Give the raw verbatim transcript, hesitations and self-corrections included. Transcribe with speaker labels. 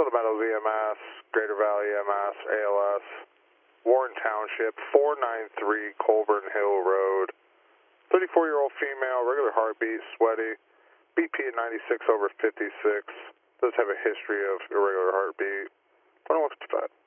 Speaker 1: Meadows E M S, Greater Valley E M S, A L S, Warren Township, four nine three Colburn Hill Road. thirty-four-year-old female, regular heartbeat, sweaty, B P at ninety-six over fifty-six. Does have a history of irregular heartbeat. twenty-one fifty-five.